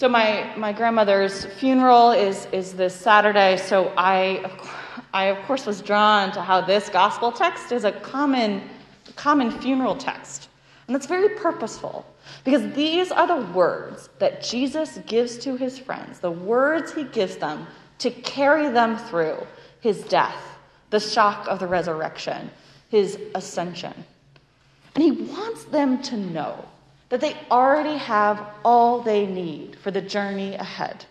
So my grandmother's funeral is this Saturday, so I of course was drawn to how this gospel text is a common funeral text. And that's very purposeful, because these are the words that Jesus gives to his friends, the words he gives them to carry them through his death, the shock of the resurrection, his ascension. And he wants them to know that they already have all they need for the journey ahead.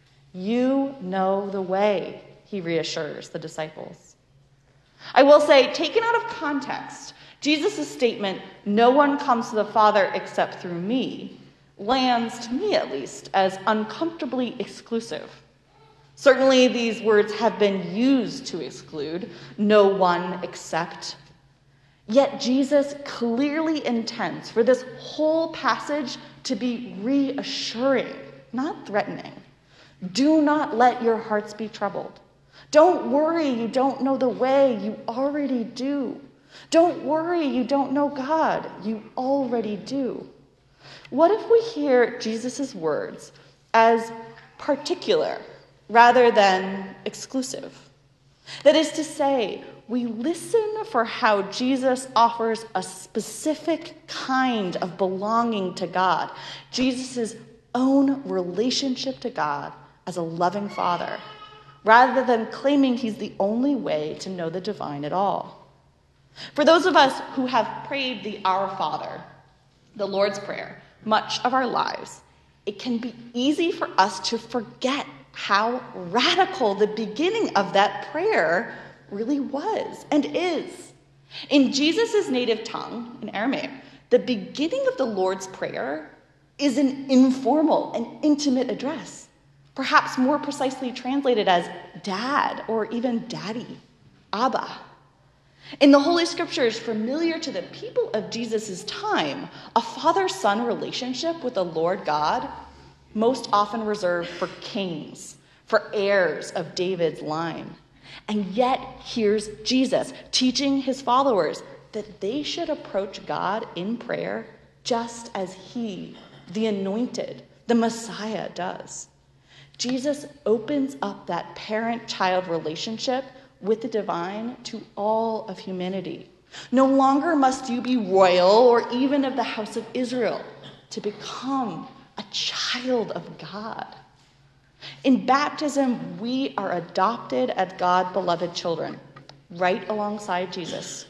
You know the way, he reassures the disciples. I will say, taken out of context, Jesus' statement, "No one comes to the Father except through me," lands, to me at least, as uncomfortably exclusive. Certainly these words have been used to exclude no one except. Yet Jesus clearly intends for this whole passage to be reassuring, not threatening. Do not let your hearts be troubled. Don't worry, you don't know the way, you already do. Don't worry, you don't know God, you already do. What if we hear Jesus' words as particular rather than exclusive? That is to say, we listen for how Jesus offers a specific kind of belonging to God, Jesus' own relationship to God as a loving Father, rather than claiming he's the only way to know the divine at all. For those of us who have prayed the Our Father, the Lord's Prayer, much of our lives, it can be easy for us to forget how radical the beginning of that prayer really was and is. In Jesus' native tongue, in Aramaic, the beginning of the Lord's Prayer is an informal and intimate address, perhaps more precisely translated as dad or even daddy, Abba. In the Holy Scriptures, familiar to the people of Jesus' time, a father-son relationship with the Lord God, most often reserved for kings, for heirs of David's line. And yet, here's Jesus teaching his followers that they should approach God in prayer just as he, the anointed, the Messiah, does. Jesus opens up that parent-child relationship with the divine to all of humanity. No longer must you be royal or even of the house of Israel to become a child of God. In baptism, we are adopted as God-beloved children, right alongside Jesus.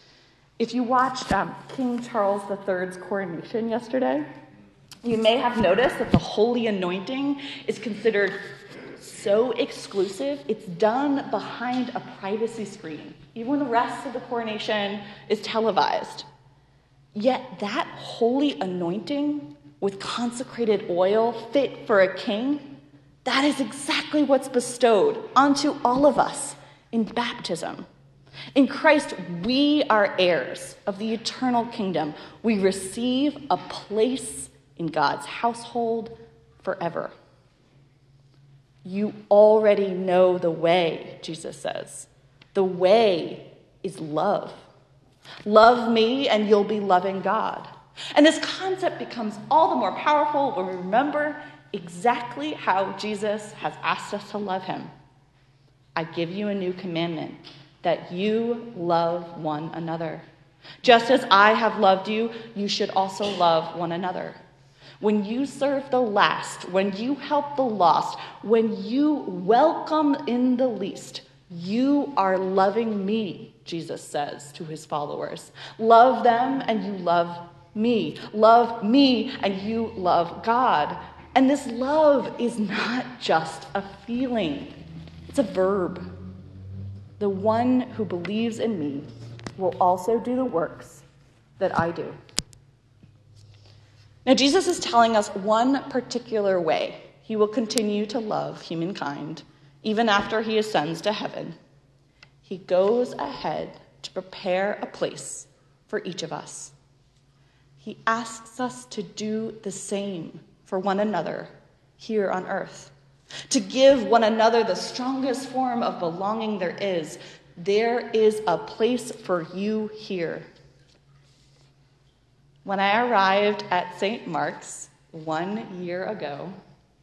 If you watched King Charles III's coronation yesterday, you may have noticed that the holy anointing is considered so exclusive, it's done behind a privacy screen, even when the rest of the coronation is televised. Yet that holy anointing with consecrated oil fit for a king, that is exactly what's bestowed onto all of us in baptism. In Christ, we are heirs of the eternal kingdom. We receive a place in God's household forever. You already know the way, Jesus says. The way is love. Love me and you'll be loving God. And this concept becomes all the more powerful when we remember exactly how Jesus has asked us to love him. I give you a new commandment, that you love one another. Just as I have loved you, you should also love one another. When you serve the last, when you help the lost, when you welcome in the least, you are loving me, Jesus says to his followers. Love them and you love me. Love me and you love God. And this love is not just a feeling, it's a verb. The one who believes in me will also do the works that I do. Now, Jesus is telling us one particular way he will continue to love humankind, even after he ascends to heaven. He goes ahead to prepare a place for each of us. He asks us to do the same for one another here on earth, to give one another the strongest form of belonging there is. There is a place for you here. When I arrived at St. Mark's 1 year ago,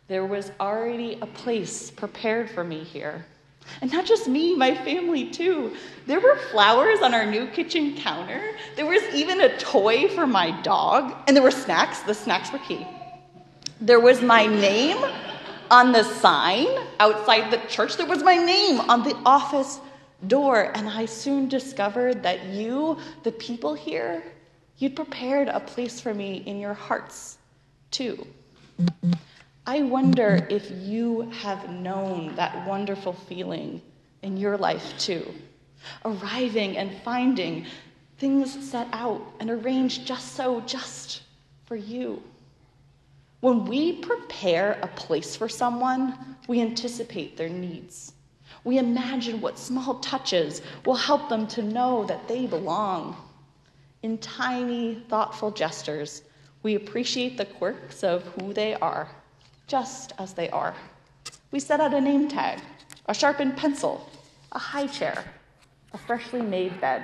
There was already a place prepared for me here. And not just me, my family too. There were flowers on our new kitchen counter. There was even a toy for my dog. And there were snacks. The snacks were key. There was my name on the sign outside the church. There was my name on the office door. And I soon discovered that you, the people here, you'd prepared a place for me in your hearts too. I wonder if you have known that wonderful feeling in your life too. Arriving and finding things set out and arranged just for you. When we prepare a place for someone, we anticipate their needs. We imagine what small touches will help them to know that they belong. In tiny, thoughtful gestures, we appreciate the quirks of who they are, just as they are. We set out a name tag, a sharpened pencil, a high chair, a freshly made bed.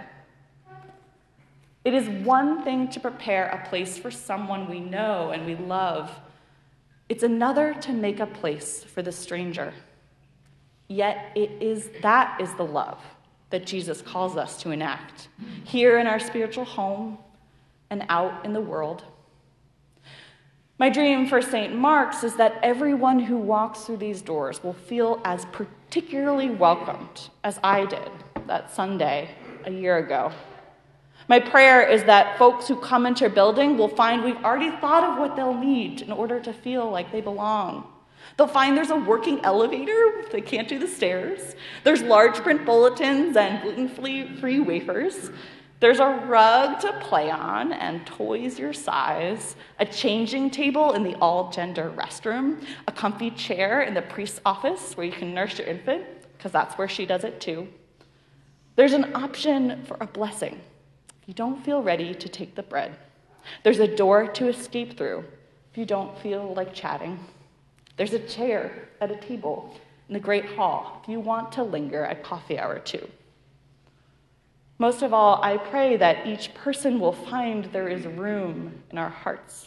It is one thing to prepare a place for someone we know and we love. It's another to make a place for the stranger. Yet that is the love that Jesus calls us to enact, here in our spiritual home and out in the world. My dream for St. Mark's is that everyone who walks through these doors will feel as particularly welcomed as I did that Sunday a year ago. My prayer is that folks who come into a building will find we've already thought of what they'll need in order to feel like they belong. They'll find there's a working elevator if they can't do the stairs. There's large print bulletins and gluten-free wafers. There's a rug to play on and toys your size, a changing table in the all-gender restroom, a comfy chair in the priest's office where you can nurse your infant, because that's where she does it too. There's an option for a blessing if you don't feel ready to take the bread. There's a door to escape through if you don't feel like chatting. There's a chair at a table in the great hall if you want to linger at coffee hour too. Most of all, I pray that each person will find there is room in our hearts.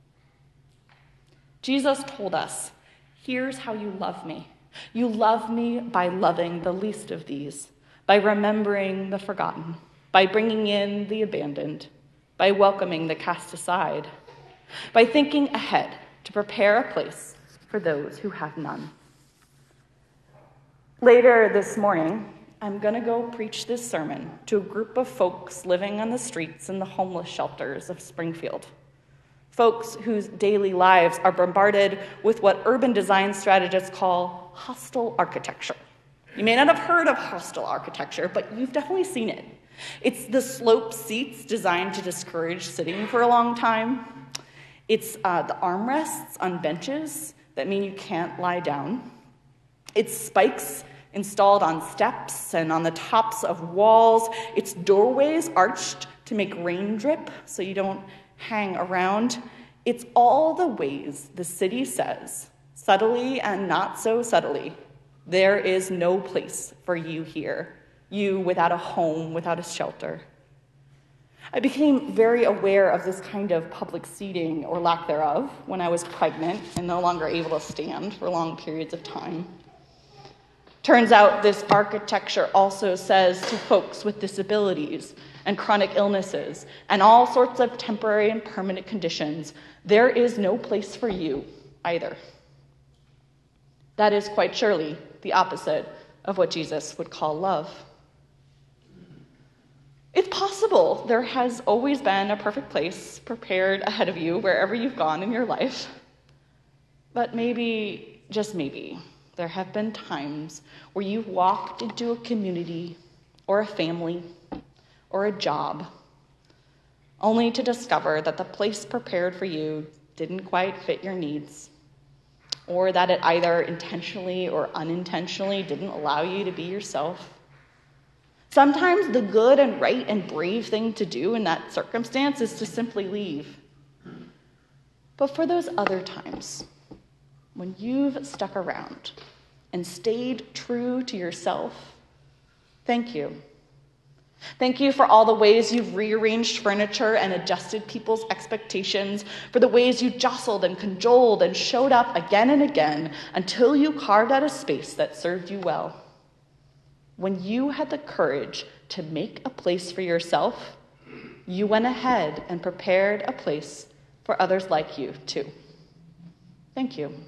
Jesus told us, here's how you love me. You love me by loving the least of these, by remembering the forgotten, by bringing in the abandoned, by welcoming the cast aside, by thinking ahead to prepare a place for those who have none. Later this morning, I'm going to go preach this sermon to a group of folks living on the streets and the homeless shelters of Springfield. Folks whose daily lives are bombarded with what urban design strategists call hostile architecture. You may not have heard of hostile architecture, but you've definitely seen it. It's the sloped seats designed to discourage sitting for a long time. It's the armrests on benches that mean you can't lie down. It's spikes installed on steps and on the tops of walls. It's doorways arched to make rain drip so you don't hang around. It's all the ways the city says, subtly and not so subtly, there is no place for you here, you without a home, without a shelter. I became very aware of this kind of public seating, or lack thereof, when I was pregnant and no longer able to stand for long periods of time. Turns out this architecture also says to folks with disabilities and chronic illnesses and all sorts of temporary and permanent conditions, there is no place for you either. That is quite surely the opposite of what Jesus would call love. It's possible there has always been a perfect place prepared ahead of you wherever you've gone in your life. But maybe, just maybe, there have been times where you've walked into a community or a family or a job only to discover that the place prepared for you didn't quite fit your needs, or that it either intentionally or unintentionally didn't allow you to be yourself. Sometimes the good and right and brave thing to do in that circumstance is to simply leave. But for those other times, when you've stuck around and stayed true to yourself, thank you. Thank you for all the ways you've rearranged furniture and adjusted people's expectations, for the ways you jostled and cajoled and showed up again and again until you carved out a space that served you well. When you had the courage to make a place for yourself, you went ahead and prepared a place for others like you, too. Thank you.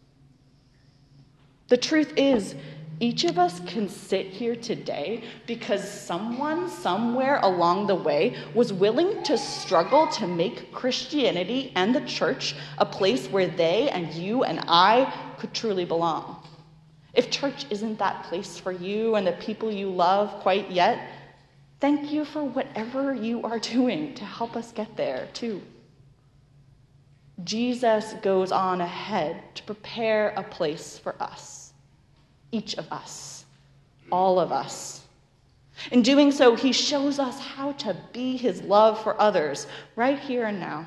The truth is, each of us can sit here today because someone somewhere along the way was willing to struggle to make Christianity and the church a place where they and you and I could truly belong. If church isn't that place for you and the people you love quite yet, thank you for whatever you are doing to help us get there, too. Jesus goes on ahead to prepare a place for us, each of us, all of us. In doing so, he shows us how to be his love for others right here and now.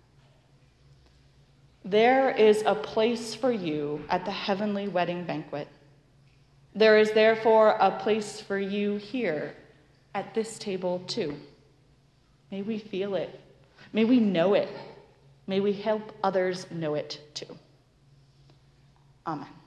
There is a place for you at the heavenly wedding banquet. There is therefore a place for you here at this table too. May we feel it. May we know it. May we help others know it too. Amen.